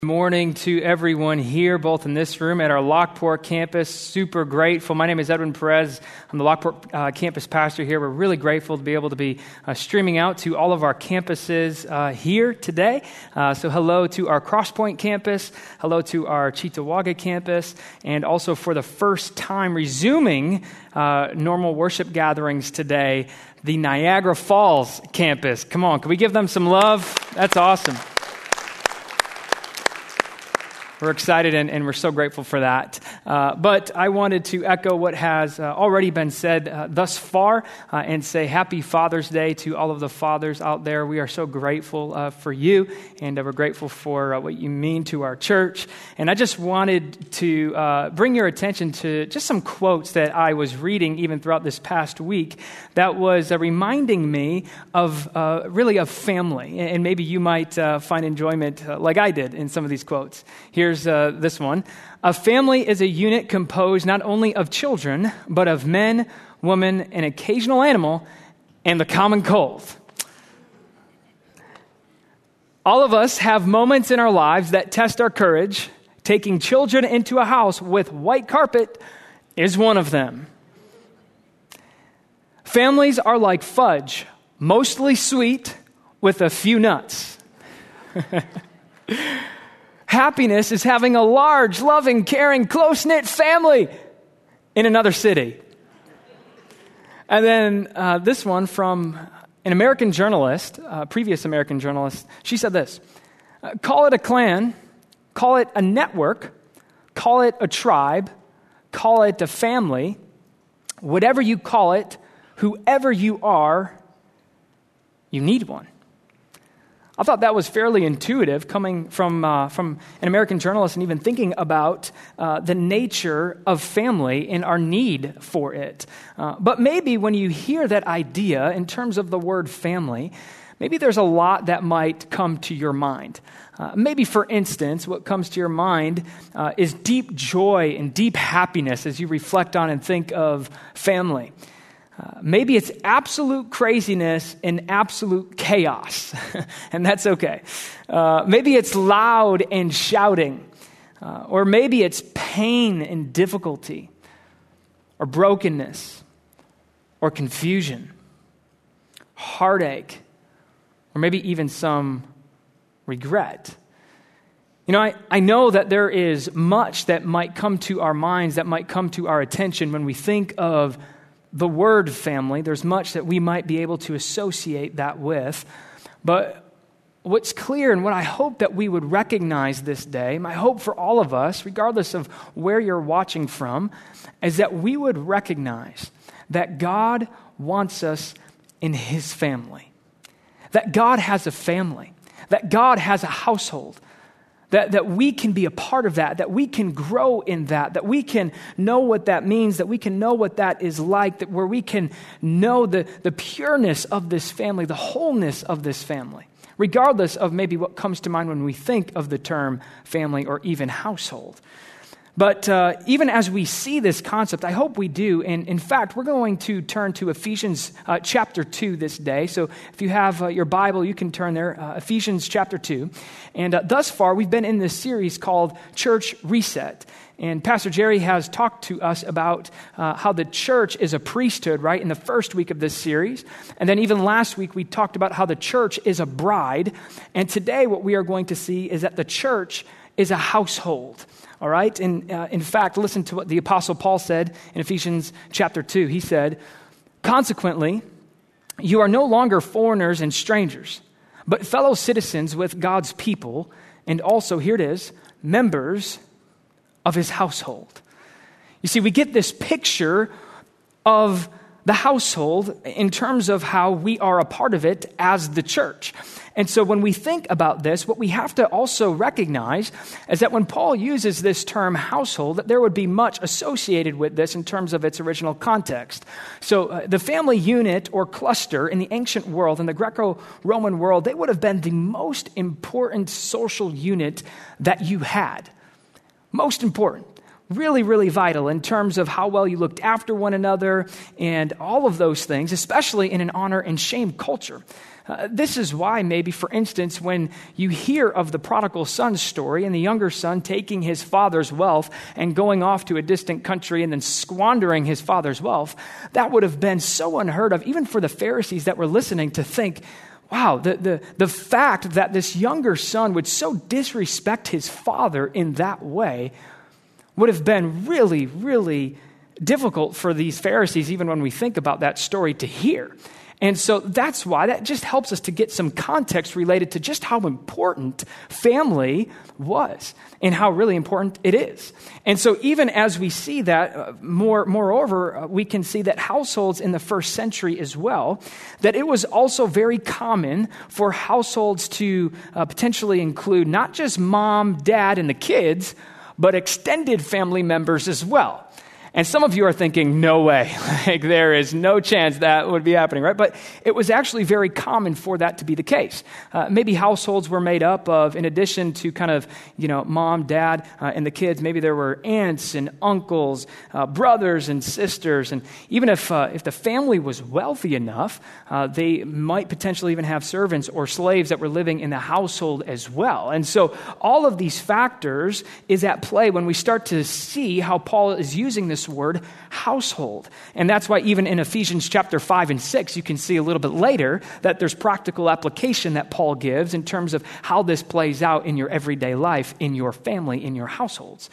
Morning to everyone here, both in this room at our Lockport campus. Super grateful. My name is Edwin Perez. I'm the Lockport campus pastor here. We're really grateful to be able to be streaming out to all of our campuses here today. So hello to our Crosspoint campus, hello to our Cheektowaga campus, and also for the first time resuming normal worship gatherings today, the Niagara Falls campus. Come on, can we give them some love? That's awesome. We're excited and we're so grateful for that. But I wanted to echo what has already been said thus far and say Happy Father's Day to all of the fathers out there. We are so grateful for you, and we're grateful for what you mean to our church. And I just wanted to bring your attention to just some quotes that I was reading even throughout this past week that was reminding me of really of family. And maybe you might find enjoyment like I did in some of these quotes. Here's this one. A family is a unit composed not only of children, but of men, women, an occasional animal, and the common cold. All of us have moments in our lives that test our courage. Taking children into a house with white carpet is one of them. Families are like fudge, mostly sweet with a few nuts. Happiness is having a large, loving, caring, close-knit family in another city. And then this one from an American journalist, previous American journalist, she said this: call it a clan, call it a network, call it a tribe, call it a family, whatever you call it, whoever you are, you need one. I thought that was fairly intuitive coming from an American journalist and even thinking about the nature of family and our need for it. But maybe when you hear that idea in terms of the word family, maybe there's a lot that might come to your mind. Maybe, for instance, what comes to your mind is deep joy and deep happiness as you reflect on and think of family. Maybe it's absolute craziness and absolute chaos, and that's okay. Maybe it's loud and shouting, or maybe it's pain and difficulty, or brokenness, or confusion, heartache, or maybe even some regret. You know, I know that there is much that might come to our minds, that might come to our attention when we think of the word family. There's much that we might be able to associate that with. But what's clear and what I hope that we would recognize this day, my hope for all of us, regardless of where you're watching from, is that we would recognize that God wants us in His family. That God has a family. That God has a household. That we can be a part of that we can grow in that we can know what that means, that we can know what that is like, that where we can know the pureness of this family, the wholeness of this family, regardless of maybe what comes to mind when we think of the term family or even household. But even as we see this concept, I hope we do. And in fact, we're going to turn to Ephesians chapter 2 this day. So if you have your Bible, you can turn there, Ephesians chapter 2. And thus far, we've been in this series called Church Reset. And Pastor Jerry has talked to us about how the church is a priesthood, right, in the first week of this series. And then even last week, we talked about how the church is a bride. And today, what we are going to see is that the church is a household. All right? And in fact, listen to what the Apostle Paul said in Ephesians chapter 2. He said, consequently, you are no longer foreigners and strangers, but fellow citizens with God's people, and also, here it is, members of His household. You see, we get this picture of the household in terms of how we are a part of it as the church. And so when we think about this, what we have to also recognize is that when Paul uses this term household, that there would be much associated with this in terms of its original context. So the family unit or cluster in the ancient world, in the Greco-Roman world, they would have been the most important social unit that you had. Most important. Really, really vital in terms of how well you looked after one another and all of those things, especially in an honor and shame culture. This is why maybe, for instance, when you hear of the prodigal son story and the younger son taking his father's wealth and going off to a distant country and then squandering his father's wealth, that would have been so unheard of, even for the Pharisees that were listening, to think, wow, the fact that this younger son would so disrespect his father in that way would have been really, really difficult for these Pharisees, even when we think about that story, to hear. And so that's why that just helps us to get some context related to just how important family was and how really important it is. And so even as we see that, moreover, we can see that households in the first century as well, that it was also very common for households to potentially include not just mom, dad, and the kids, but extended family members as well. And some of you are thinking, no way, like there is no chance that would be happening, right? But it was actually very common for that to be the case. Maybe households were made up of, in addition to kind of, mom, dad, and the kids, maybe there were aunts and uncles, brothers and sisters. And even if the family was wealthy enough, they might potentially even have servants or slaves that were living in the household as well. And so all of these factors is at play when we start to see how Paul is using this word household. And that's why even in Ephesians chapter 5 and 6, you can see a little bit later that there's practical application that Paul gives in terms of how this plays out in your everyday life, in your family, in your households.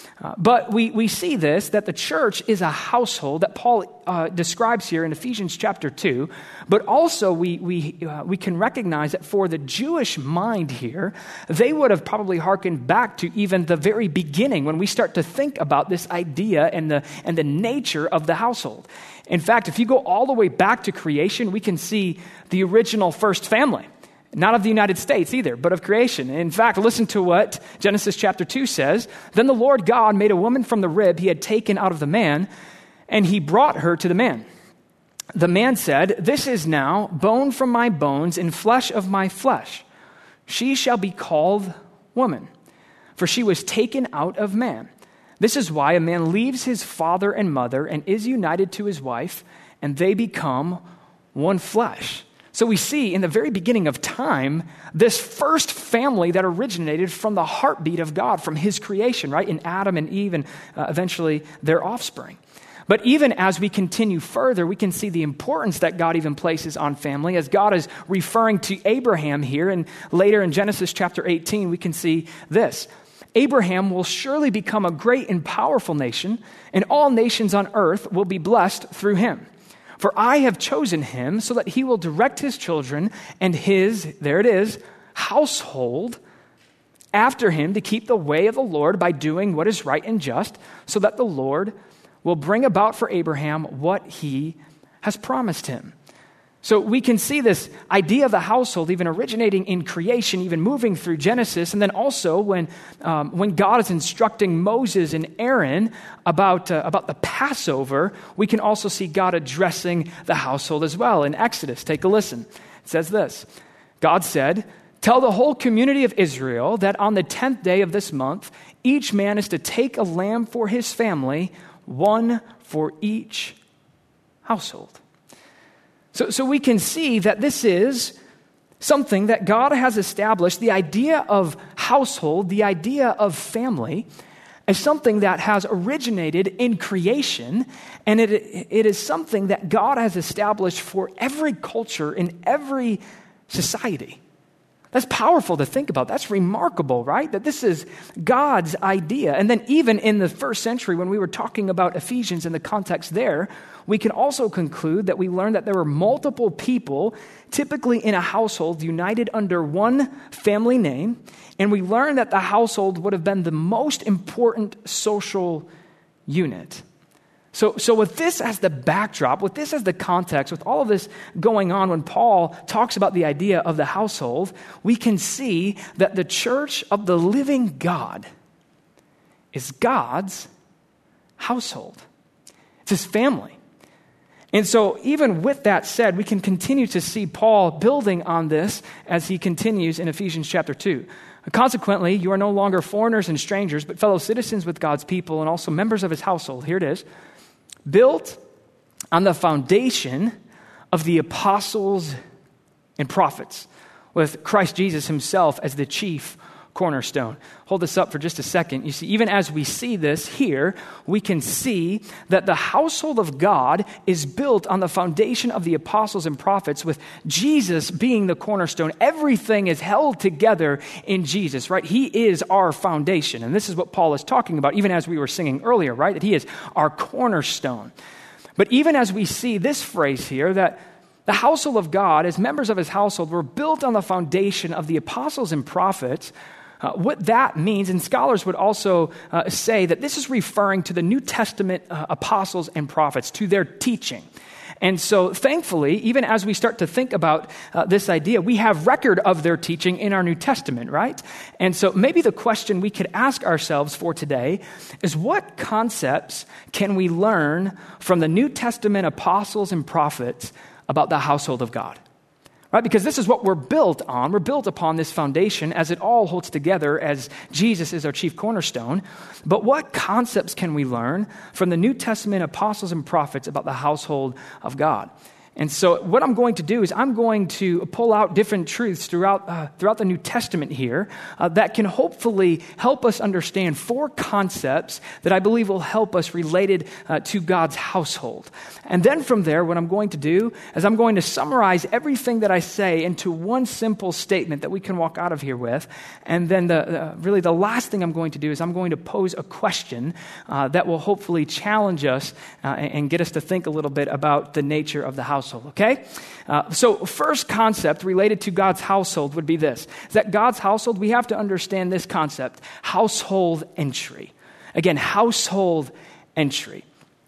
But we see this, that the church is a household that Paul describes here in Ephesians chapter 2. But also we can recognize that for the Jewish mind here, they would have probably hearkened back to even the very beginning when we start to think about this idea and the nature of the household. In fact, if you go all the way back to creation, we can see the original first family. Not of the United States either, but of creation. In fact, listen to what Genesis chapter 2 says. Then the Lord God made a woman from the rib he had taken out of the man, and he brought her to the man. The man said, "This is now bone from my bones and flesh of my flesh. She shall be called woman, for she was taken out of man. This is why a man leaves his father and mother and is united to his wife, and they become one flesh." So we see in the very beginning of time, this first family that originated from the heartbeat of God, from his creation, right? In Adam and Eve and eventually their offspring. But even as we continue further, we can see the importance that God even places on family, as God is referring to Abraham here. And later in Genesis chapter 18, we can see this. Abraham will surely become a great and powerful nation, and all nations on earth will be blessed through him. For I have chosen him so that he will direct his children and his, there it is, household after him to keep the way of the Lord by doing what is right and just, so that the Lord will bring about for Abraham what he has promised him. So we can see this idea of the household even originating in creation, even moving through Genesis, and then also when God is instructing Moses and Aaron about the Passover, we can also see God addressing the household as well. In Exodus, take a listen. It says this, God said, "Tell the whole community of Israel that on the 10th day of this month, each man is to take a lamb for his family, one for each household." So we can see that this is something that God has established, the idea of household, the idea of family, as something that has originated in creation, and it is something that God has established for every culture in every society. That's powerful to think about. That's remarkable, right? That this is God's idea. And then even in the first century, when we were talking about Ephesians in the context there, we can also conclude that we learned that there were multiple people, typically in a household, united under one family name. And we learned that the household would have been the most important social unit. So with this as the backdrop, with this as the context, with all of this going on, when Paul talks about the idea of the household, we can see that the church of the living God is God's household. It's his family. And so even with that said, we can continue to see Paul building on this as he continues in Ephesians chapter 2. Consequently, you are no longer foreigners and strangers, but fellow citizens with God's people and also members of his household. Here it is. Built on the foundation of the apostles and prophets, with Christ Jesus himself as the chief cornerstone. Hold this up for just a second. You see, even as we see this here, we can see that the household of God is built on the foundation of the apostles and prophets, with Jesus being the cornerstone. Everything is held together in Jesus, right? He is our foundation. And this is what Paul is talking about, even as we were singing earlier, right? That he is our cornerstone. But even as we see this phrase here, that the household of God, as members of his household, were built on the foundation of the apostles and prophets. What that means, and scholars would also say that this is referring to the New Testament apostles and prophets, to their teaching. And so thankfully, even as we start to think about this idea, we have record of their teaching in our New Testament, right? And so maybe the question we could ask ourselves for today is, what concepts can we learn from the New Testament apostles and prophets about the household of God? Right? Because this is what we're built on. We're built upon this foundation as it all holds together as Jesus is our chief cornerstone. But what concepts can we learn from the New Testament apostles and prophets about the household of God? And so what I'm going to do is I'm going to pull out different truths throughout the New Testament here that can hopefully help us understand 4 concepts that I believe will help us related to God's household. And then from there, what I'm going to do is I'm going to summarize everything that I say into one simple statement that we can walk out of here with. And then really the last thing I'm going to do is I'm going to pose a question that will hopefully challenge us and get us to think a little bit about the nature of the household. Okay? So first concept related to God's household would be this, is that God's household, we have to understand this concept, household entry. Again, household entry.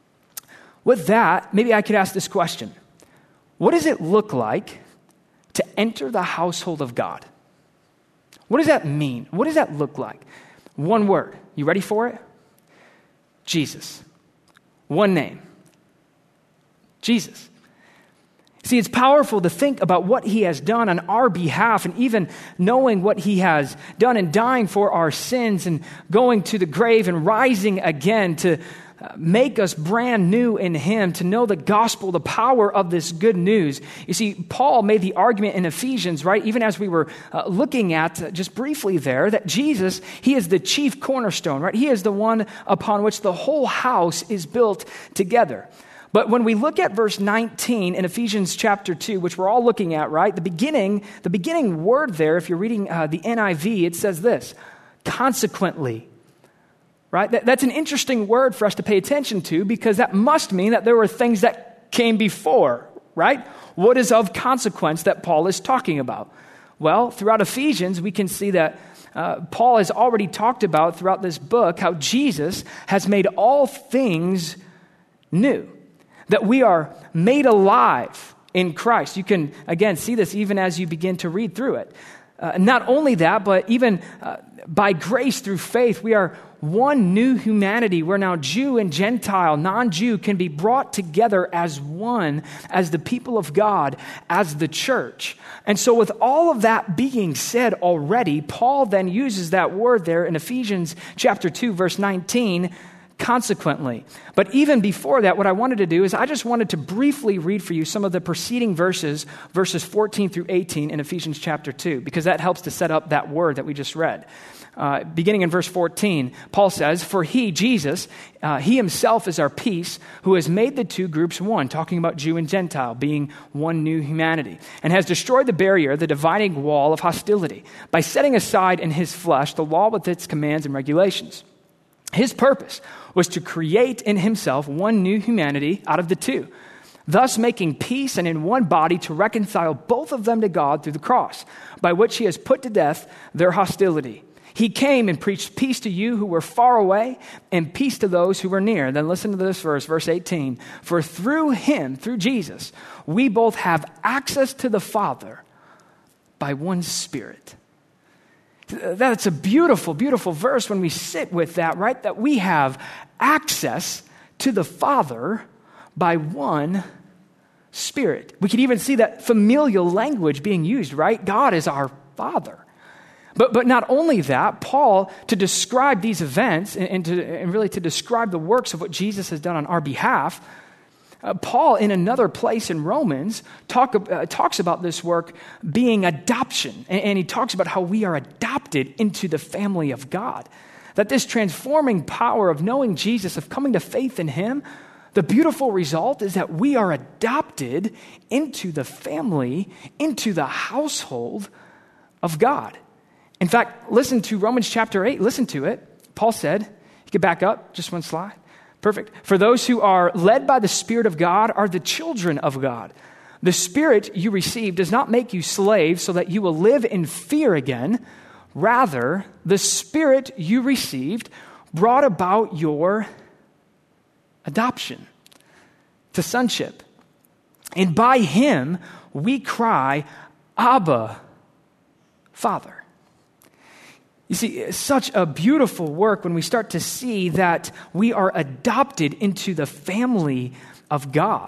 With that, maybe I could ask this question. What does it look like to enter the household of God? What does that mean? What does that look like? One word. You ready for it? Jesus. One name. Jesus. See, it's powerful to think about what he has done on our behalf, and even knowing what he has done in dying for our sins and going to the grave and rising again to make us brand new in him, to know the gospel, the power of this good news. You see, Paul made the argument in Ephesians, right, even as we were looking at just briefly there, that Jesus, he is the chief cornerstone, right? He is the one upon which the whole house is built together. But when we look at verse 19 in Ephesians chapter 2, which we're all looking at, right? The beginning word there, if you're reading the NIV, it says this, consequently, right? That's an interesting word for us to pay attention to, because that must mean that there were things that came before, right? What is of consequence that Paul is talking about? Well, throughout Ephesians, we can see that Paul has already talked about throughout this book how Jesus has made all things new. That we are made alive in Christ. You can, again, see this even as you begin to read through it. Not only that, but even by grace through faith, we are one new humanity where now Jew and Gentile, non-Jew, can be brought together as one, as the people of God, as the church. And so with all of that being said already, Paul then uses that word there in Ephesians chapter 2, verse 19, consequently. But even before that, what I wanted to do is I just wanted to briefly read for you some of the preceding verses 14 through 18 in Ephesians chapter 2, because that helps to set up that word that we just read. Beginning in verse 14, Paul says, for he, Jesus, he himself is our peace, who has made the two groups one, talking about Jew and Gentile, being one new humanity, and has destroyed the barrier, the dividing wall of hostility, by setting aside in his flesh the law with its commands and regulations. His purpose was to create in himself one new humanity out of the two, thus making peace, and in one body to reconcile both of them to God through the cross, by which he has put to death their hostility. He came and preached peace to you who were far away and peace to those who were near. Then listen to this verse 18. For through him, through Jesus, we both have access to the Father by one Spirit. That's a beautiful, beautiful verse when we sit with that, right? That we have access to the Father by one Spirit. We can even see that familial language being used, right? God is our Father. But not only that, Paul, to describe these events and really to describe the works of what Jesus has done on our behalf, Paul, in another place in Romans, talks about this work being adoption. And he talks about how we are adopted into the family of God. That this transforming power of knowing Jesus, of coming to faith in him, the beautiful result is that we are adopted into the family, into the household of God. In fact, listen to Romans chapter 8. Listen to it. Paul said, you can back up just one slide. Perfect. For those who are led by the Spirit of God are the children of God. The Spirit you receive does not make you slaves so that you will live in fear again. Rather, the Spirit you received brought about your adoption to sonship. And by him, we cry, Abba, Father. You see, it's such a beautiful work when we start to see that we are adopted into the family of God.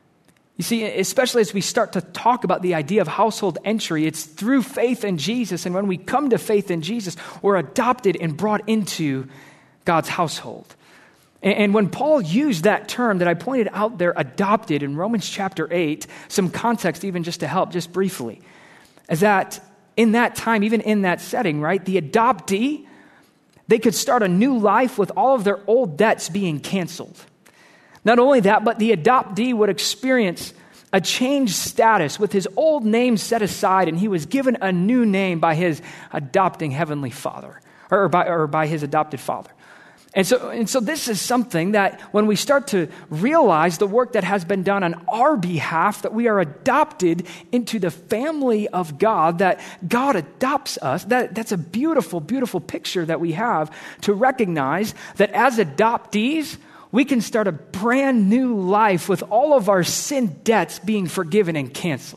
You see, especially as we start to talk about the idea of household entry, it's through faith in Jesus. And when we come to faith in Jesus, we're adopted and brought into God's household. And when Paul used that term that I pointed out there, adopted, in Romans chapter 8, some context even just to help, just briefly, is that in that time, even in that setting, right, the adoptee, they could start a new life with all of their old debts being canceled. Not only that, but the adoptee would experience a changed status with his old name set aside, and he was given a new name by his adopting heavenly father, or by his adopted father. And so this is something that when we start to realize the work that has been done on our behalf, that we are adopted into the family of God, that God adopts us, that's a beautiful, beautiful picture that we have to recognize that as adoptees, we can start a brand new life with all of our sin debts being forgiven and canceled.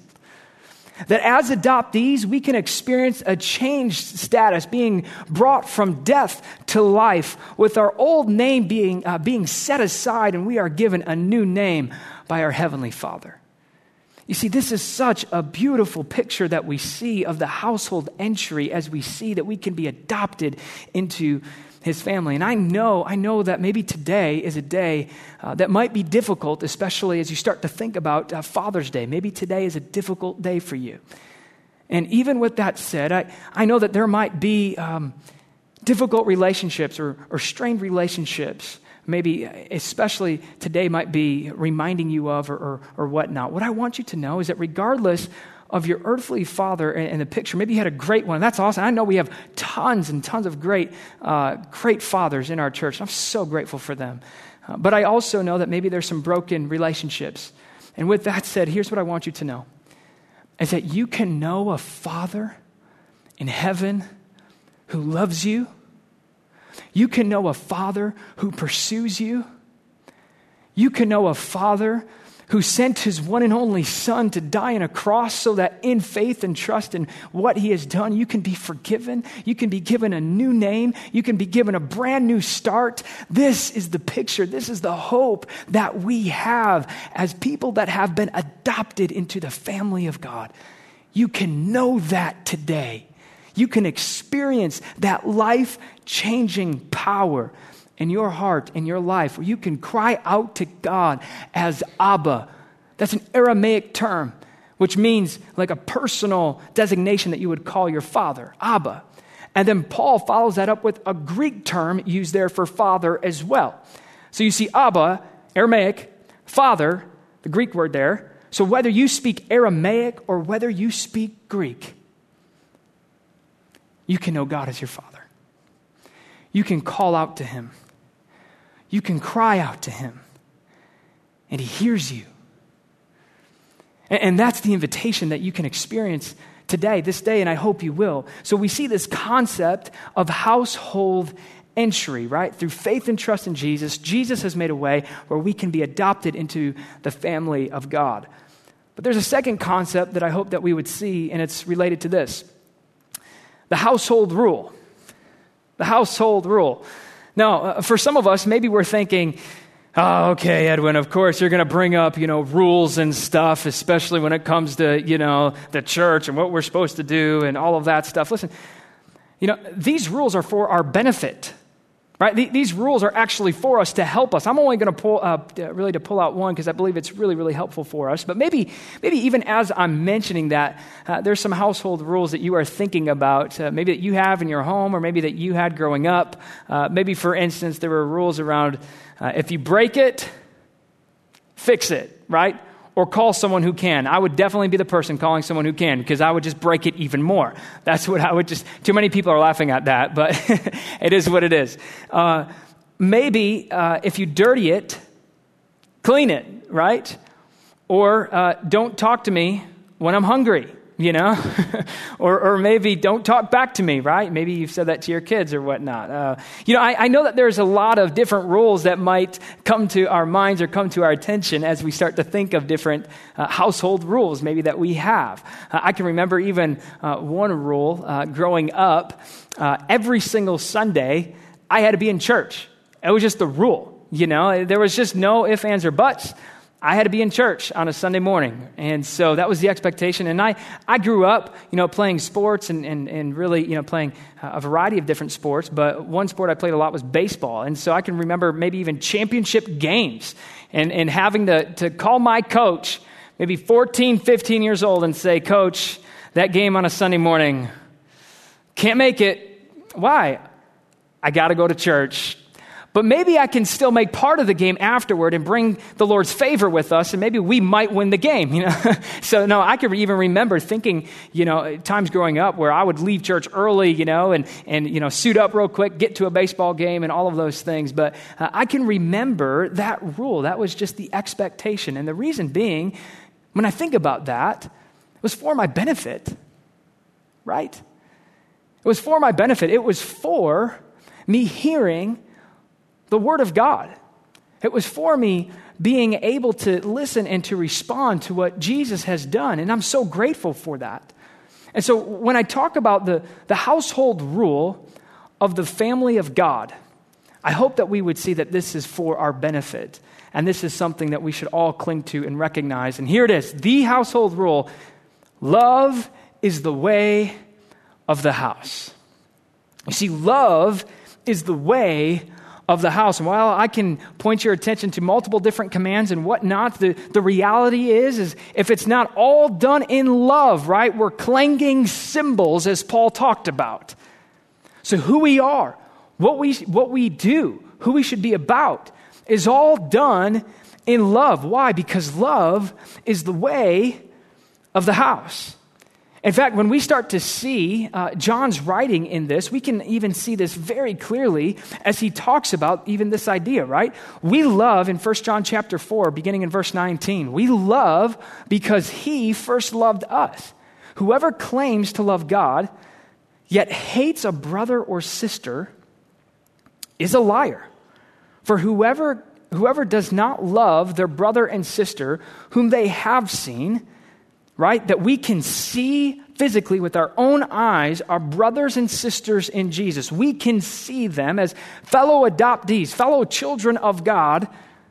That as adoptees, we can experience a changed status, being brought from death to life, with our old name being set aside, and we are given a new name by our Heavenly Father. You see, this is such a beautiful picture that we see of the household entry as we see that we can be adopted into his family. And I know that maybe today is a day that might be difficult, especially as you start to think about Father's Day. Maybe today is a difficult day for you. And even with that said, I know that there might be difficult relationships or strained relationships. Maybe especially today might be reminding you of or whatnot. What I want you to know is that regardless of your earthly father in the picture, maybe you had a great one. That's awesome. I know we have tons and tons of great fathers in our church. I'm so grateful for them. But I also know that maybe there's some broken relationships. And with that said, here's what I want you to know, is that you can know a Father in heaven who loves you. You can know a Father who pursues you. You can know a Father who sent his one and only Son to die on a cross so that in faith and trust in what he has done, you can be forgiven. You can be given a new name. You can be given a brand new start. This is the picture. This is the hope that we have as people that have been adopted into the family of God. You can know that today. You can experience that life-changing power in your heart, in your life, where you can cry out to God as Abba. That's an Aramaic term, which means like a personal designation that you would call your father, Abba. And then Paul follows that up with a Greek term used there for father as well. So you see Abba, Aramaic, father, the Greek word there. So whether you speak Aramaic or whether you speak Greek, you can know God as your Father. You can call out to him. You can cry out to him. And he hears you. And that's the invitation that you can experience today, this day, and I hope you will. So we see this concept of household entry, right? Through faith and trust in Jesus, Jesus has made a way where we can be adopted into the family of God. But there's a second concept that I hope that we would see, and it's related to this. The household rule. The household rule. Now, for some of us, maybe we're thinking, oh, okay, Edwin, of course you're going to bring up, rules and stuff, especially when it comes to, the church and what we're supposed to do and all of that stuff. Listen, these rules are for our benefit. Right? These rules are actually for us to help us. I'm only going to pull out one because I believe it's really, really helpful for us. But maybe even as I'm mentioning that, there's some household rules that you are thinking about, maybe that you have in your home or maybe that you had growing up. Maybe, for instance, there were rules around if you break it, fix it, right? Or call someone who can. I would definitely be the person calling someone who can because I would just break it even more. That's what I would just... Too many people are laughing at that, but it is what it is. Maybe if you dirty it, clean it, right? Or don't talk to me when I'm hungry, you know? or maybe don't talk back to me, right? Maybe you've said that to your kids or whatnot. I know that there's a lot of different rules that might come to our minds or come to our attention as we start to think of different household rules maybe that we have. I can remember even one rule growing up. Every single Sunday, I had to be in church. It was just the rule, you know? There was just no ifs, ands, or buts. I had to be in church on a Sunday morning. And so that was the expectation. And I grew up, playing sports and really, playing a variety of different sports. But one sport I played a lot was baseball. And so I can remember maybe even championship games and having to call my coach, maybe 14, 15 years old, and say, "Coach, that game on a Sunday morning, can't make it." Why? I got to go to church. But maybe I can still make part of the game afterward and bring the Lord's favor with us, and maybe we might win the game, So, no, I can even remember thinking, times growing up where I would leave church early, and suit up real quick, get to a baseball game and all of those things. But I can remember that rule. That was just the expectation. And the reason being, when I think about that, it was for my benefit, right? It was for my benefit. It was for me hearing the Word of God. It was for me being able to listen and to respond to what Jesus has done. And I'm so grateful for that. And so when I talk about the household rule of the family of God, I hope that we would see that this is for our benefit. And this is something that we should all cling to and recognize. And here it is, the household rule: love is the way of the house. You see, love is the way of the house. And while I can point your attention to multiple different commands and whatnot, the reality is if it's not all done in love, right, we're clanging cymbals, as Paul talked about. So who we are, what we do, who we should be about, is all done in love. Why? Because love is the way of the house. In fact, when we start to see John's writing in this, we can even see this very clearly as he talks about even this idea, right? We love in 1 John chapter 4, beginning in verse 19. We love because he first loved us. Whoever claims to love God, yet hates a brother or sister, is a liar. For whoever does not love their brother and sister whom they have seen, right, that we can see physically with our own eyes, our brothers and sisters in Jesus. We can see them as fellow adoptees, fellow children of God,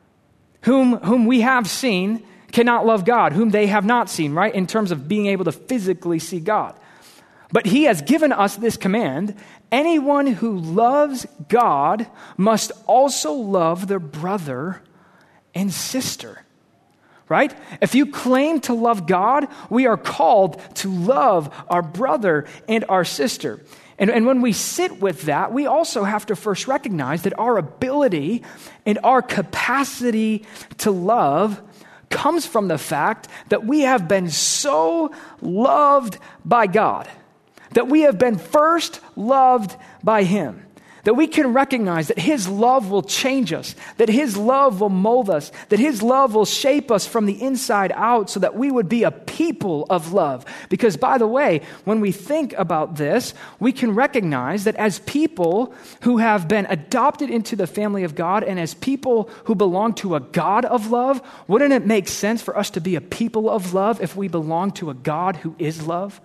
whom we have seen cannot love God, whom they have not seen, right, in terms of being able to physically see God. But he has given us this command: anyone who loves God must also love their brother and sister. Right? If you claim to love God, we are called to love our brother and our sister. And when we sit with that, we also have to first recognize that our ability and our capacity to love comes from the fact that we have been so loved by God, that we have been first loved by Him. That we can recognize that His love will change us, that His love will mold us, that His love will shape us from the inside out so that we would be a people of love. Because, by the way, when we think about this, we can recognize that as people who have been adopted into the family of God and as people who belong to a God of love, wouldn't it make sense for us to be a people of love if we belong to a God who is love?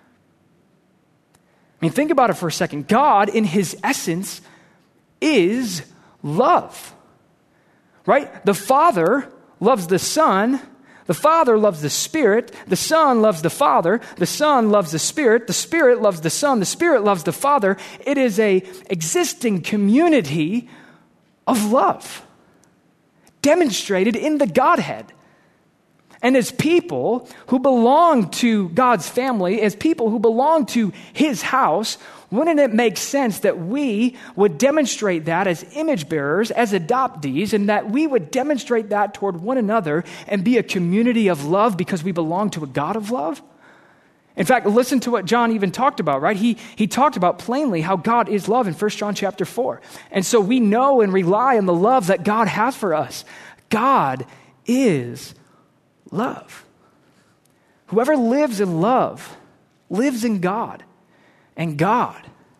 I mean, think about it for a second. God, in His essence, is love, right? The Father loves the Son The Father loves the Son loves the Father loves the Spirit loves the Spirit loves the Father. It is a existing community of love demonstrated in the Godhead. And as people who belong to God's family, as people who belong to His house, wouldn't it make sense that we would demonstrate that as image bearers, as adoptees, and that we would demonstrate that toward one another and be a community of love because we belong to a God of love? In fact, listen to what John even talked about, right? He talked about plainly how God is love in 1 John chapter 4. And so we know and rely on the love that God has for us. God is love. Whoever lives in love lives in God, and God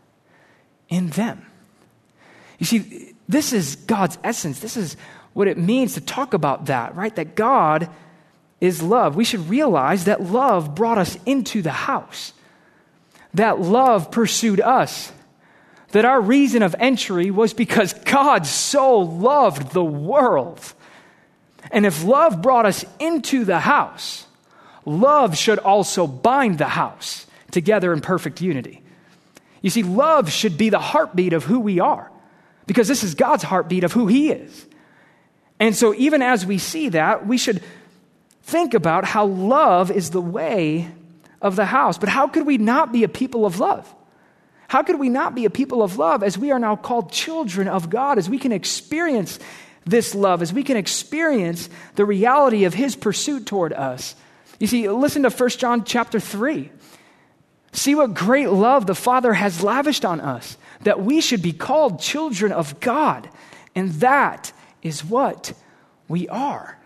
in them. You see, this is God's essence. This is what it means to talk about that, right? That God is love. We should realize that love brought us into the house, that love pursued us, that our reason of entry was because God so loved the world. And if love brought us into the house, love should also bind the house together in perfect unity. You see, love should be the heartbeat of who we are, because this is God's heartbeat of who He is. And so even as we see that, we should think about how love is the way of the house. But how could we not be a people of love? How could we not be a people of love as we are now called children of God, as we can experience this love, as we can experience the reality of His pursuit toward us? You see, listen to 1 John chapter 3. See what great love the Father has lavished on us, that we should be called children of God. And that is what we are.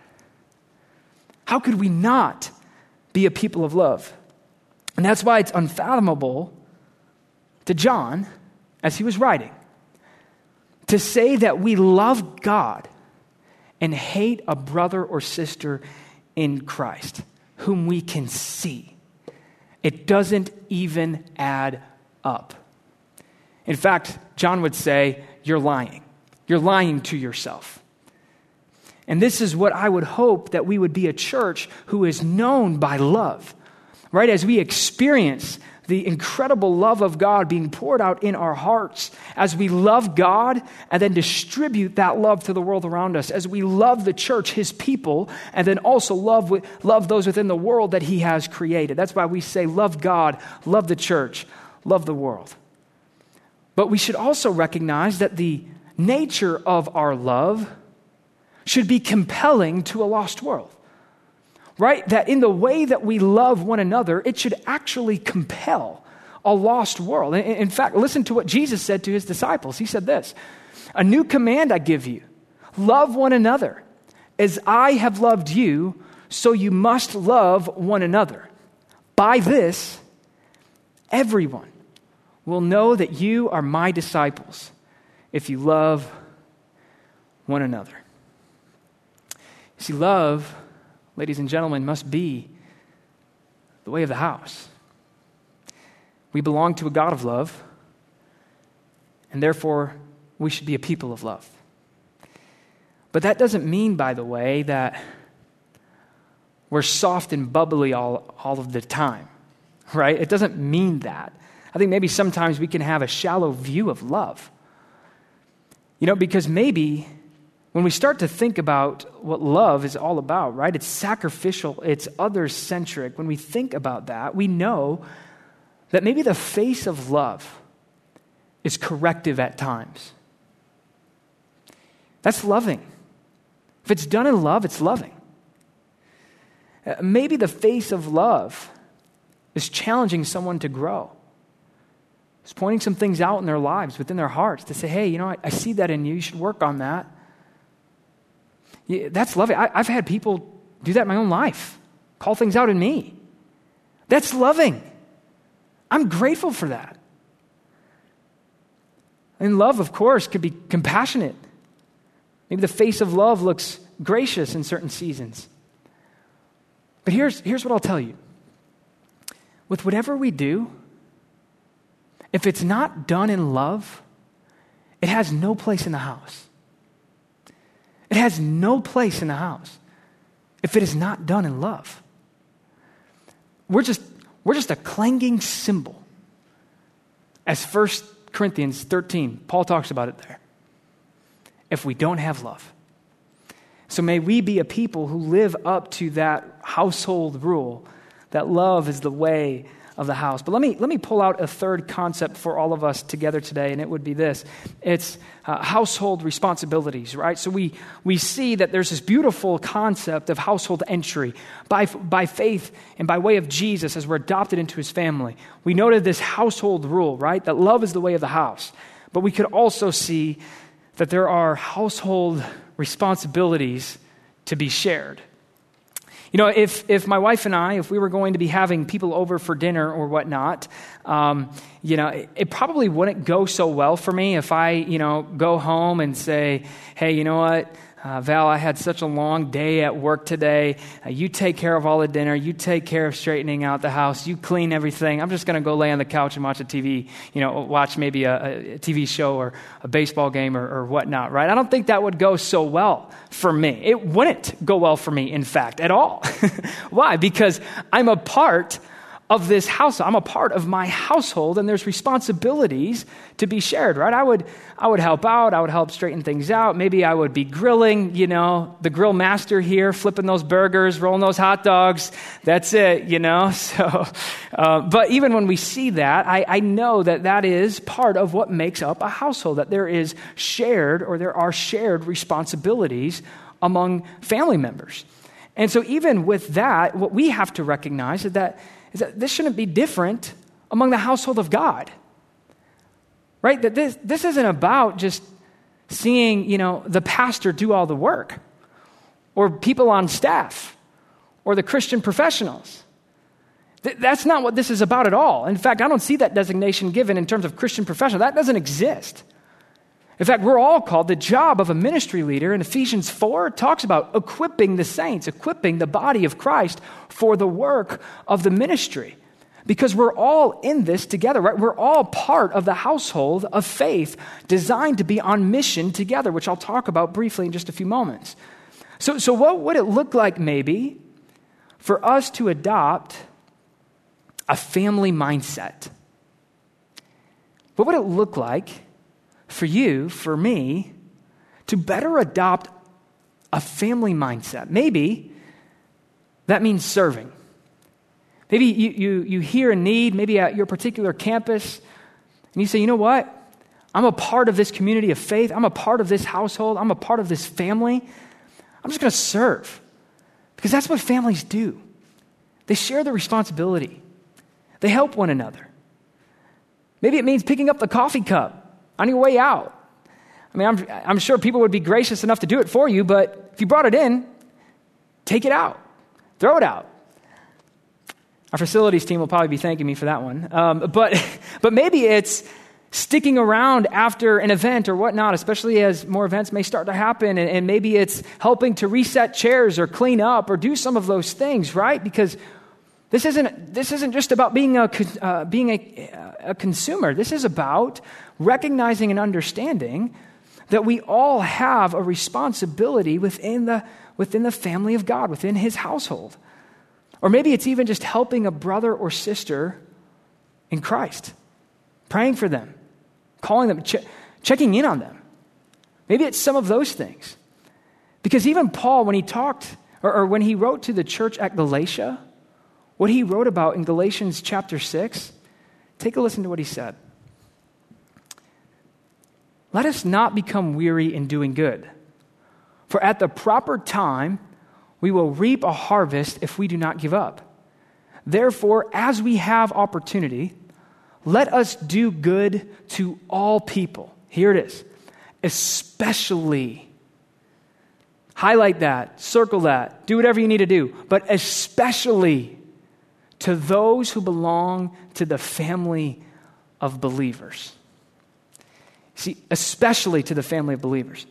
How could we not be a people of love? And that's why it's unfathomable to John, as he was writing, to say that we love God and hate a brother or sister in Christ, whom we can see. It doesn't even add up. In fact, John would say, you're lying. You're lying to yourself. And this is what I would hope, that we would be a church who is known by love, right? As we experience the incredible love of God being poured out in our hearts, as we love God and then distribute that love to the world around us, as we love the church, His people, and then also love those within the world that He has created. That's why we say love God, love the church, love the world. But we should also recognize that the nature of our love should be compelling to a lost world. Right? That in the way that we love one another, it should actually compel a lost world. In fact, listen to what Jesus said to His disciples. He said this, "A new command I give you, love one another. As I have loved you, so you must love one another. By this, everyone will know that you are my disciples, if you love one another." See, love, ladies and gentlemen, must be the way of the house. We belong to a God of love, and therefore we should be a people of love. But that doesn't mean, by the way, that we're soft and bubbly all of the time, right? It doesn't mean that. I think maybe sometimes we can have a shallow view of love. Because maybe when we start to think about what love is all about, right? It's sacrificial, it's others-centric. When we think about that, we know that maybe the face of love is corrective at times. That's loving. If it's done in love, it's loving. Maybe the face of love is challenging someone to grow. It's pointing some things out in their lives, within their hearts, to say, hey, I see that in you. You should work on that. Yeah, that's loving. I've had people do that in my own life, call things out in me. That's loving. I'm grateful for that. And love, of course, could be compassionate. Maybe the face of love looks gracious in certain seasons. But here's what I'll tell you. With whatever we do, if it's not done in love, it has no place in the house. It has no place in the house. if it is not done in love. We're just a clanging cymbal. As 1 Corinthians 13, Paul talks about it there. If we don't have love. So may we be a people who live up to that household rule, that love is the way of the house. But let me pull out a third concept for all of us together today, and it would be this. It's household responsibilities, right? So we see that there's this beautiful concept of household entry by faith and by way of Jesus as we're adopted into his family. We noted this household rule, right? That love is the way of the house. But we could also see that there are household responsibilities to be shared. You know, if my wife and I, if we were going to be having people over for dinner or whatnot, it probably wouldn't go so well for me if I, go home and say, hey, you know what, Val, I had such a long day at work today. You take care of all the dinner. You take care of straightening out the house. You clean everything. I'm just going to go lay on the couch and watch a TV, watch maybe a TV show or a baseball game or whatnot, right? I don't think that would go so well for me. It wouldn't go well for me, in fact, at all. Why? Because I'm a part of this house. I'm a part of my household, and there's responsibilities to be shared, right? I would help out. I would help straighten things out. Maybe I would be grilling, the grill master here, flipping those burgers, rolling those hot dogs. That's it, So, but even when we see that, I know that is part of what makes up a household, that there are shared responsibilities among family members. And so even with that, what we have to recognize is that this shouldn't be different among the household of God, right? That this isn't about just seeing, the pastor do all the work, or people on staff, or the Christian professionals. That's not what this is about at all. In fact, I don't see that designation given in terms of Christian professional. That doesn't exist. In fact, we're all called, the job of a ministry leader in Ephesians 4 talks about equipping the saints, equipping the body of Christ for the work of the ministry. Because we're all in this together, right? We're all part of the household of faith designed to be on mission together, which I'll talk about briefly in just a few moments. So what would it look like maybe for us to adopt a family mindset? What would it look like for you, for me, to better adopt a family mindset? Maybe that means serving. Maybe you hear a need, maybe at your particular campus, and you say, you know what? I'm a part of this community of faith. I'm a part of this household. I'm a part of this family. I'm just going to serve. Because that's what families do. They share the responsibility. They help one another. Maybe it means picking up the coffee cup on your way out. I mean, I'm sure people would be gracious enough to do it for you, but if you brought it in, take it out. Throw it out. Our facilities team will probably be thanking me for that one. But maybe it's sticking around after an event or whatnot, especially as more events may start to happen, and maybe it's helping to reset chairs or clean up or do some of those things, right? Because this isn't just about being a consumer. This is about recognizing and understanding that we all have a responsibility within the family of God, within his household. Or maybe it's even just helping a brother or sister in Christ, praying for them, calling them, checking in on them. Maybe it's some of those things. Because even Paul, when he talked, or when he wrote to the church at Galatia, what he wrote about in Galatians chapter 6, take a listen to what he said. Let us not become weary in doing good, for at the proper time we will reap a harvest if we do not give up. Therefore, as we have opportunity, let us do good to all people. Here it is. Especially. Highlight that, circle that, do whatever you need to do, but especially to those who belong to the family of believers. See, especially to the family of believers.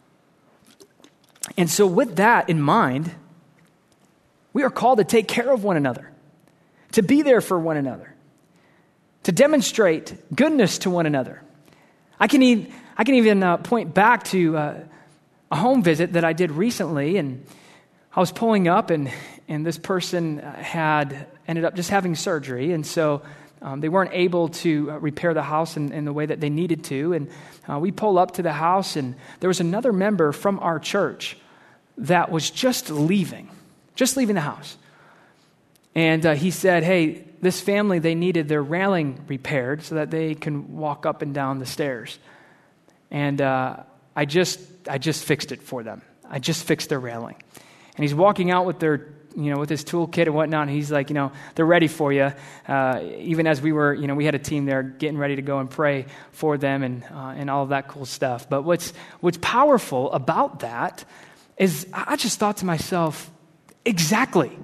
And so with that in mind, we are called to take care of one another, to be there for one another, to demonstrate goodness to one another. I can even point back to a home visit that I did recently, and I was pulling up, and this person had ended up just having surgery, and so they weren't able to repair the house in the way that they needed to. And we pull up to the house, and there was another member from our church that was just leaving the house. And he said, hey, this family, they needed their railing repaired so that they can walk up and down the stairs. And I just fixed it for them. I just fixed their railing. And he's walking out with with his toolkit and whatnot. And he's like, they're ready for you. Even as we were, we had a team there getting ready to go and pray for them and all of that cool stuff. But what's powerful about that is I just thought to myself, exactly.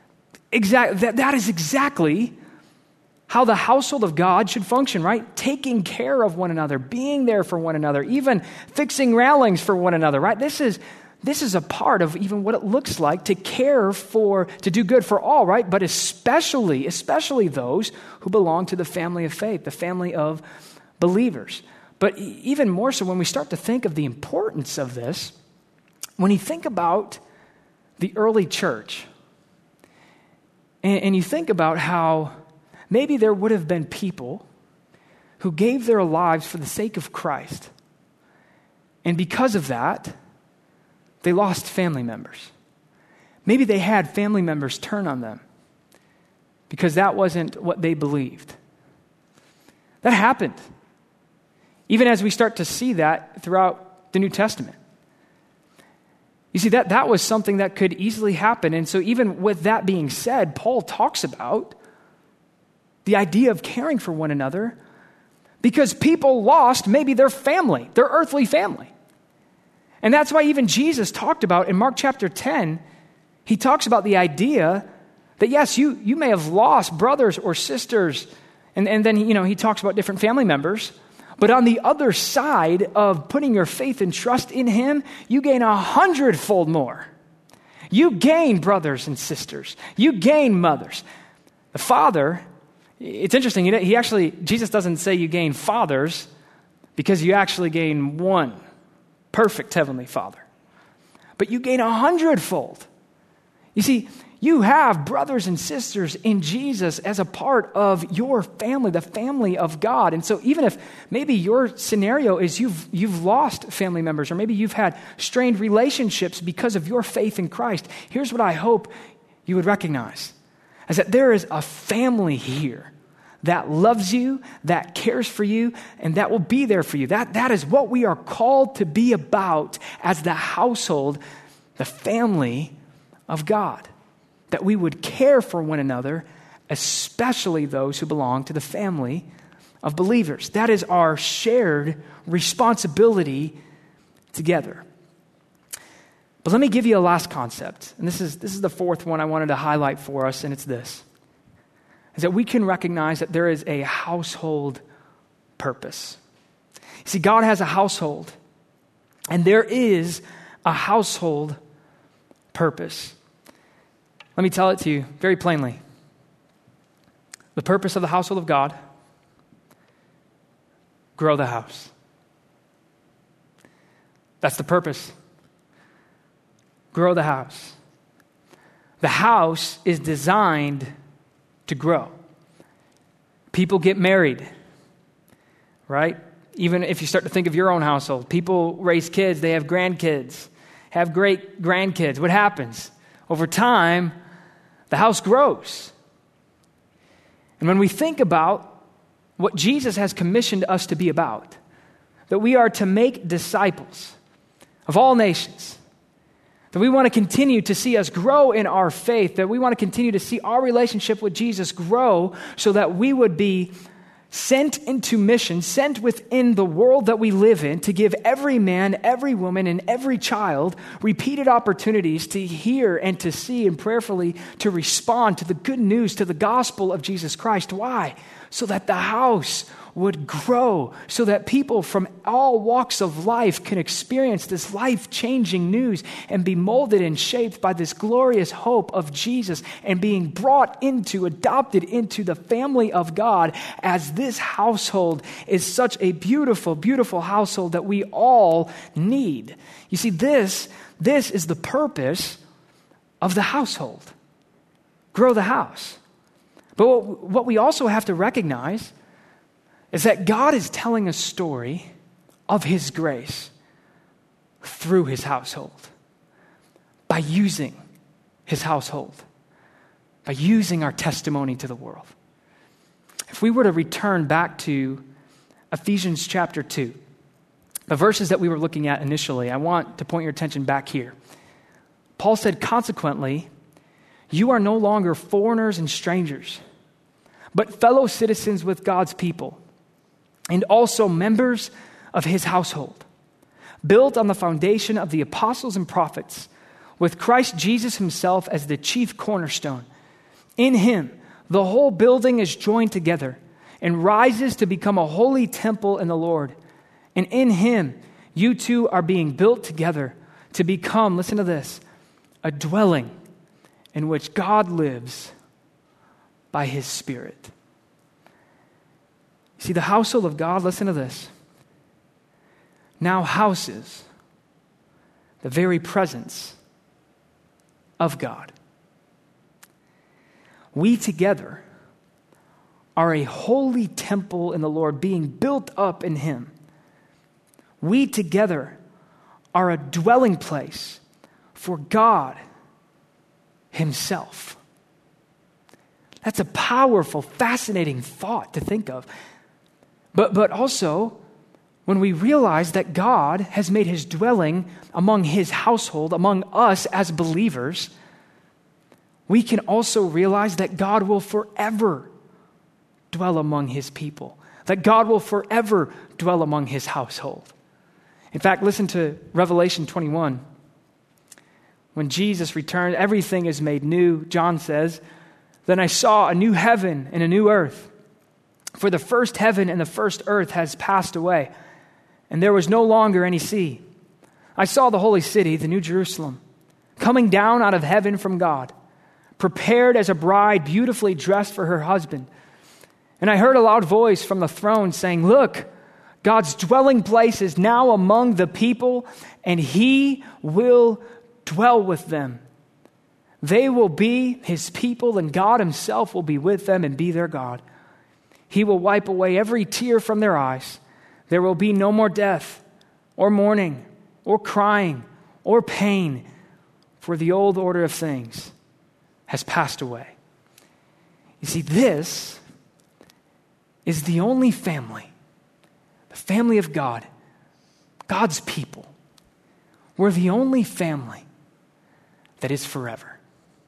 That is exactly how the household of God should function, right? Taking care of one another, being there for one another, even fixing railings for one another, right? This is a part of even what it looks like to to do good for all, right? But especially those who belong to the family of faith, the family of believers. But even more so when we start to think of the importance of this, when you think about the early church, and you think about how maybe there would have been people who gave their lives for the sake of Christ. And because of that, they lost family members. Maybe they had family members turn on them because that wasn't what they believed. That happened. Even as we start to see that throughout the New Testament. You see, that was something that could easily happen. And so even with that being said, Paul talks about the idea of caring for one another because people lost maybe their family, their earthly family. And that's why even Jesus talked about in Mark chapter 10, he talks about the idea that yes, you may have lost brothers or sisters, and then he talks about different family members. But on the other side of putting your faith and trust in him, you gain 100-fold more. You gain brothers and sisters. You gain mothers. The Father, it's interesting, Jesus doesn't say you gain fathers because you actually gain one perfect heavenly Father. But you gain 100-fold. You see, you have brothers and sisters in Jesus as a part of your family, the family of God. And so even if maybe your scenario is you've lost family members, or maybe you've had strained relationships because of your faith in Christ, here's what I hope you would recognize, is that there is a family here that loves you, that cares for you, and that will be there for you. That is what we are called to be about as the household, the family of God. That we would care for one another, especially those who belong to the family of believers. That is our shared responsibility together. But let me give you a last concept. And this is the fourth one I wanted to highlight for us, and it's this. Is that we can recognize that there is a household purpose. You see, God has a household, and there is a household purpose. Let me tell it to you very plainly. The purpose of the household of God, grow the house. That's the purpose. Grow the house. The house is designed to grow. People get married, right? Even if you start to think of your own household, people raise kids, they have grandkids, have great grandkids. What happens? Over time, the house grows. And when we think about what Jesus has commissioned us to be about, that we are to make disciples of all nations, that we want to continue to see us grow in our faith, that we want to continue to see our relationship with Jesus grow so that we would be sent into mission, sent within the world that we live in to give every man, every woman, and every child repeated opportunities to hear and to see and prayerfully to respond to the good news, to the gospel of Jesus Christ. Why? So that the house would grow, so that people from all walks of life can experience this life-changing news and be molded and shaped by this glorious hope of Jesus and being adopted into the family of God, as this household is such a beautiful, beautiful household that we all need. You see, this is the purpose of the household. Grow the house. But what we also have to recognize is that God is telling a story of his grace through his household, by using his household, by using our testimony to the world. If we were to return back to Ephesians chapter 2, the verses that we were looking at initially, I want to point your attention back here. Paul said, consequently, you are no longer foreigners and strangers, but fellow citizens with God's people, and also members of his household, built on the foundation of the apostles and prophets, with Christ Jesus himself as the chief cornerstone. In him, the whole building is joined together and rises to become a holy temple in the Lord. And in him, you two are being built together to become, listen to this, a dwelling in which God lives by his Spirit. See, the household of God, listen to this, now houses the very presence of God. We together are a holy temple in the Lord, being built up in him. We together are a dwelling place for God himself. That's a powerful, fascinating thought to think of. But also, when we realize that God has made his dwelling among his household, among us as believers, we can also realize that God will forever dwell among his people, that God will forever dwell among his household. In fact, listen to Revelation 21. When Jesus returned, everything is made new. John says, then I saw a new heaven and a new earth. For the first heaven and the first earth has passed away, and there was no longer any sea. I saw the holy city, the New Jerusalem, coming down out of heaven from God, prepared as a bride beautifully dressed for her husband. And I heard a loud voice from the throne saying, look, God's dwelling place is now among the people, and he will dwell with them. They will be his people, and God himself will be with them and be their God. He will wipe away every tear from their eyes. There will be no more death, or mourning, or crying, or pain, for the old order of things has passed away. You see, this is the only family, the family of God, God's people. We're the only family that is forever.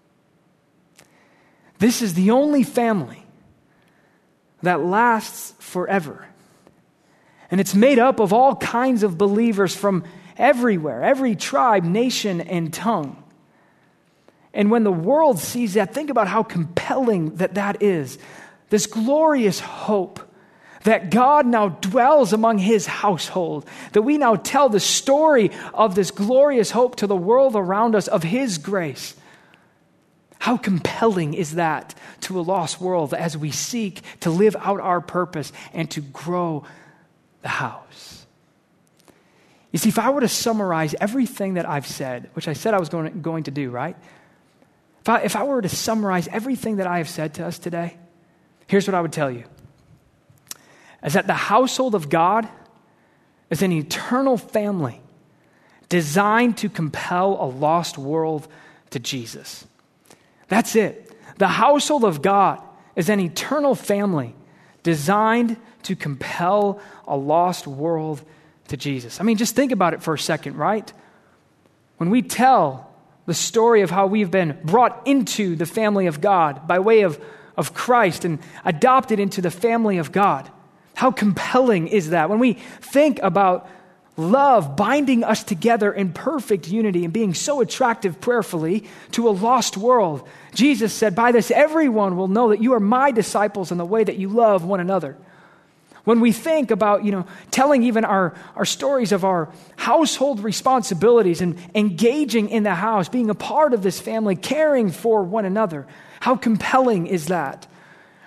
This is the only family that lasts forever. And it's made up of all kinds of believers from everywhere, every tribe, nation, and tongue. And when the world sees that, think about how compelling that is. This glorious hope that God now dwells among his household, that we now tell the story of this glorious hope to the world around us of his grace. How compelling is that to a lost world as we seek to live out our purpose and to grow the house? You see, if I were to summarize everything that I've said, which I said I was going to do, right? If I were to summarize everything that I have said to us today, here's what I would tell you. Is that the household of God is an eternal family designed to compel a lost world to Jesus. That's it. The household of God is an eternal family designed to compel a lost world to Jesus. I mean, just think about it for a second, right? When we tell the story of how we've been brought into the family of God by way of Christ and adopted into the family of God, how compelling is that? When we think about love binding us together in perfect unity and being so attractive prayerfully to a lost world, Jesus said, by this everyone will know that you are my disciples in the way that you love one another. When we think about, telling even our stories of our household responsibilities and engaging in the house, being a part of this family, caring for one another, how compelling is that?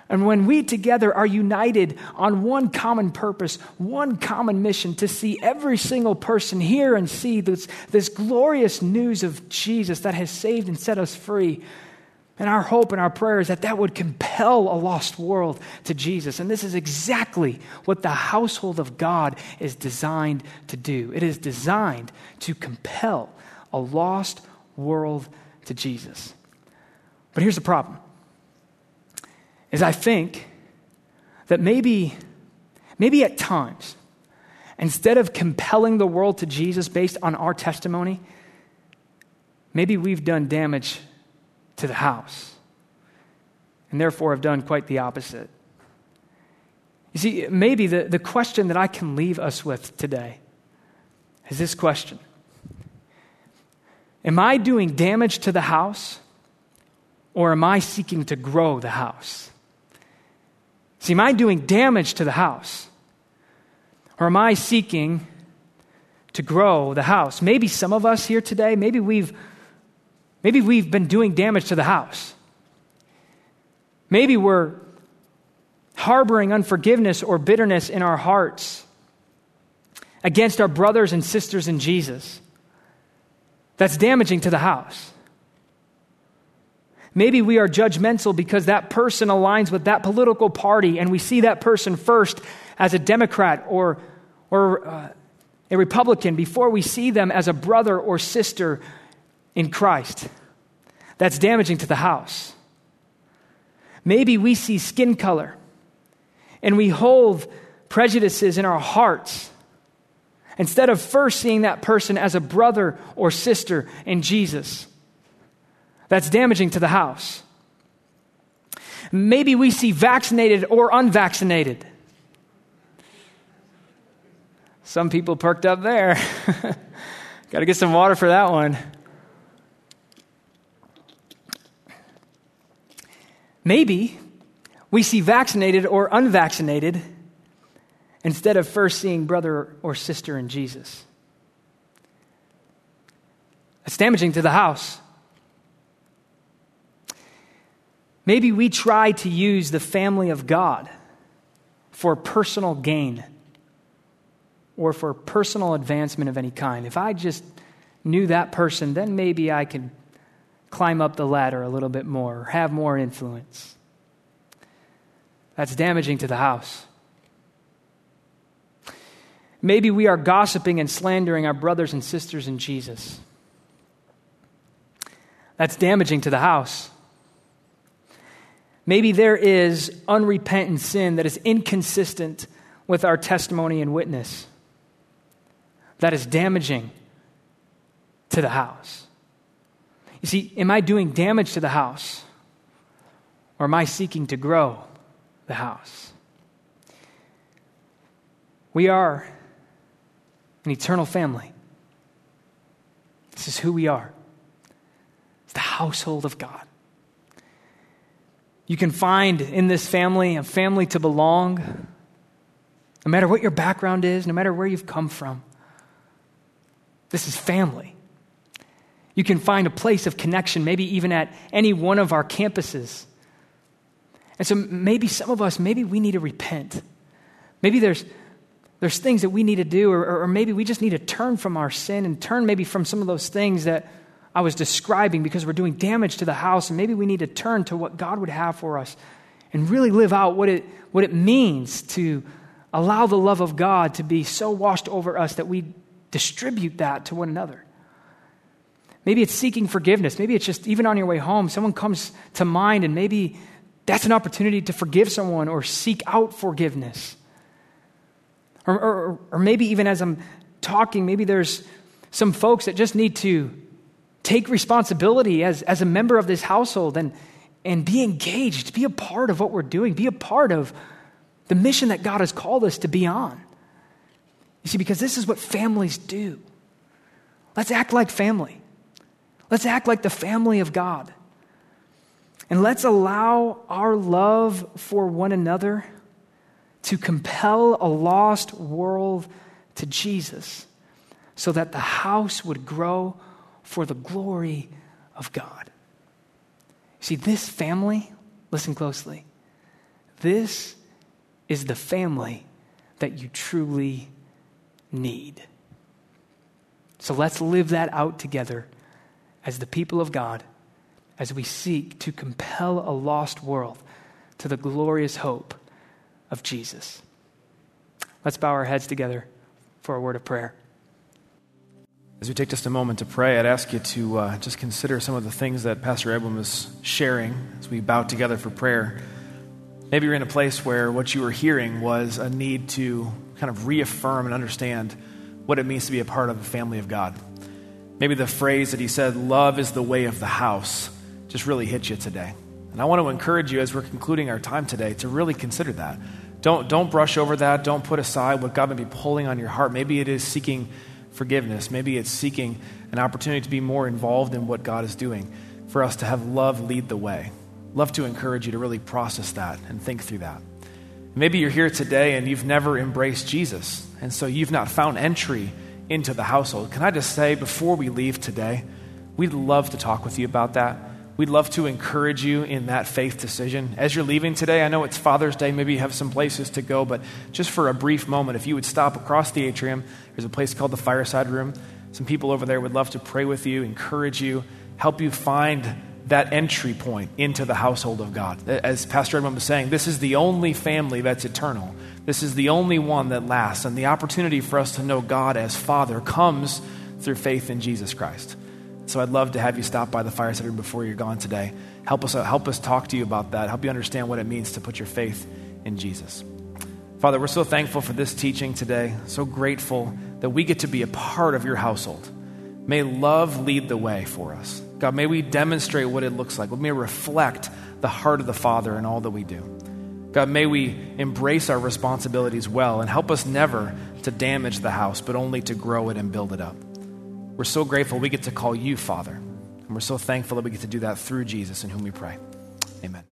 And when we together are united on one common purpose, one common mission to see every single person hear and see this glorious news of Jesus that has saved and set us free, and our hope and our prayer is that would compel a lost world to Jesus. And this is exactly what the household of God is designed to do. It is designed to compel a lost world to Jesus. But here's the problem. Is I think that maybe at times, instead of compelling the world to Jesus based on our testimony, maybe we've done damage to the house and therefore have done quite the opposite. You see, maybe the question that I can leave us with today is this question. Am I doing damage to the house, or am I seeking to grow the house? See, am I doing damage to the house? Or am I seeking to grow the house? Maybe some of us here today, maybe we've been doing damage to the house. Maybe we're harboring unforgiveness or bitterness in our hearts against our brothers and sisters in Jesus. That's damaging to the house. Maybe we are judgmental because that person aligns with that political party and we see that person first as a Democrat or a Republican before we see them as a brother or sister in Christ. That's damaging to the house. Maybe we see skin color and we hold prejudices in our hearts instead of first seeing that person as a brother or sister in Jesus. That's damaging to the house. Maybe we see vaccinated or unvaccinated. Some people perked up there. Got to get some water for that one. Maybe we see vaccinated or unvaccinated instead of first seeing brother or sister in Jesus. That's damaging to the house. Maybe we try to use the family of God for personal gain or for personal advancement of any kind. If I just knew that person, then maybe I could climb up the ladder a little bit more or have more influence. That's damaging to the house. Maybe we are gossiping and slandering our brothers and sisters in Jesus. That's damaging to the house. Maybe there is unrepentant sin that is inconsistent with our testimony and witness. That is damaging to the house. You see, am I doing damage to the house, or am I seeking to grow the house? We are an eternal family. This is who we are. It's the household of God. You can find in this family a family to belong, no matter what your background is, no matter where you've come from. This is family. You can find a place of connection, maybe even at any one of our campuses. And so maybe some of us, maybe we need to repent. Maybe there's things that we need to do, or maybe we just need to turn from our sin and turn maybe from some of those things that I was describing because we're doing damage to the house, and maybe we need to turn to what God would have for us and really live out what it means to allow the love of God to be so washed over us that we distribute that to one another. Maybe it's seeking forgiveness. Maybe it's just even on your way home, someone comes to mind and maybe that's an opportunity to forgive someone or seek out forgiveness. Or maybe even as I'm talking, maybe there's some folks that just need to take responsibility as a member of this household and be engaged, be a part of what we're doing, be a part of the mission that God has called us to be on. You see, because this is what families do. Let's act like family. Let's act like the family of God. And let's allow our love for one another to compel a lost world to Jesus so that the house would grow for the glory of God. See, this family, listen closely, this is the family that you truly need. So let's live that out together as the people of God, as we seek to compel a lost world to the glorious hope of Jesus. Let's bow our heads together for a word of prayer. As we take just a moment to pray, I'd ask you to just consider some of the things that Pastor Edwin was sharing as we bow together for prayer. Maybe you're in a place where what you were hearing was a need to kind of reaffirm and understand what it means to be a part of the family of God. Maybe the phrase that he said, love is the way of the house, just really hit you today. And I want to encourage you as we're concluding our time today to really consider that. Don't brush over that. Don't put aside what God may be pulling on your heart. Maybe it is seeking forgiveness. Maybe it's seeking an opportunity to be more involved in what God is doing, for us to have love lead the way. Love to encourage you to really process that and think through that. Maybe you're here today and you've never embraced Jesus, and so you've not found entry into the household. Can I just say, before we leave today, we'd love to talk with you about that. We'd love to encourage you in that faith decision. As you're leaving today, I know it's Father's Day, maybe you have some places to go, but just for a brief moment, if you would stop across the atrium, there's a place called the Fireside Room. Some people over there would love to pray with you, encourage you, help you find that entry point into the household of God. As Pastor Edwin was saying, this is the only family that's eternal. This is the only one that lasts, and the opportunity for us to know God as Father comes through faith in Jesus Christ. So I'd love to have you stop by the Fireside Room before you're gone today. Help us talk to you about that. Help you understand what it means to put your faith in Jesus. Father, we're so thankful for this teaching today. So grateful that we get to be a part of your household. May love lead the way for us. God, may we demonstrate what it looks like. May we reflect the heart of the Father in all that we do. God, may we embrace our responsibilities well and help us never to damage the house, but only to grow it and build it up. We're so grateful we get to call you Father. And we're so thankful that we get to do that through Jesus, in whom we pray. Amen.